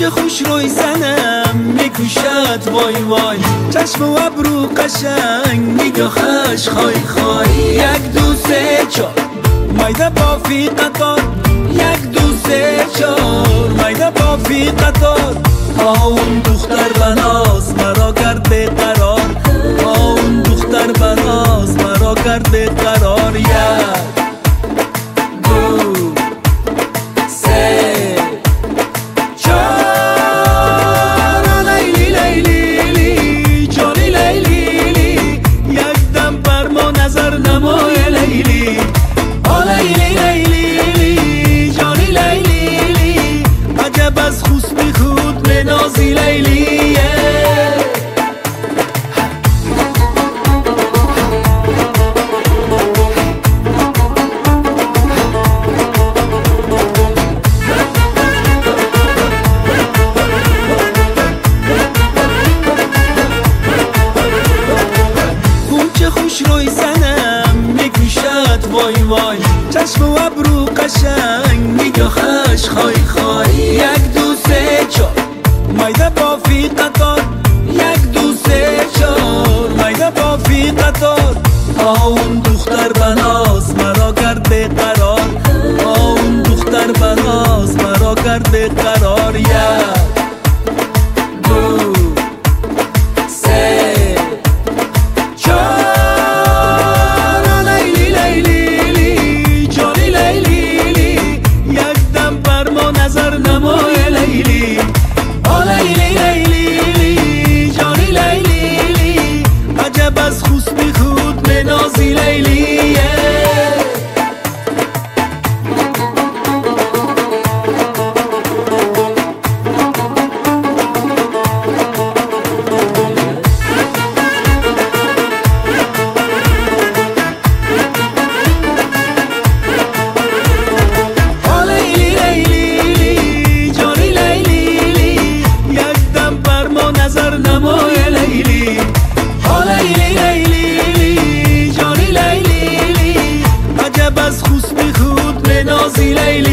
چه خوش روی زنم میکوشد وای وای، چشم و ابرو قشنگ نگاهش خای خای. یک دو سه چار مایده با فی قطار، یک دو سه چار مایده با فی قطار. اون دختر بناز مرا کرده قرار، اون دختر بناز مرا کرده قرار. یک دو سه چار لیلی لیلی لی جانی لیلی لی، یک دم بر ما نظر نمای لیلی. لیلی لیلی لی جانی لیلی لی، عجب از خسبی خود منازی لیلیه. خوش روی زنم میکوشد وای وای، چشم و ابرو قشنگ نگاهش خای خای. یک دو سه چار مایده با فی قطار، یک دو سه چار مایده با فی قطار. اون دختر بناز مرا کرده قرار، اون دختر بناز مرا کرده قرار. یک دو سه نظر نمای لیلی. لیلی لیلی لی جانی لیلی لی، عجب از خسبی خود منازی لیلیه. نظر نمای لیلی. لیلی لیلی لی جانی لیلی لی، عجب از خسبی خود منازی لیلی.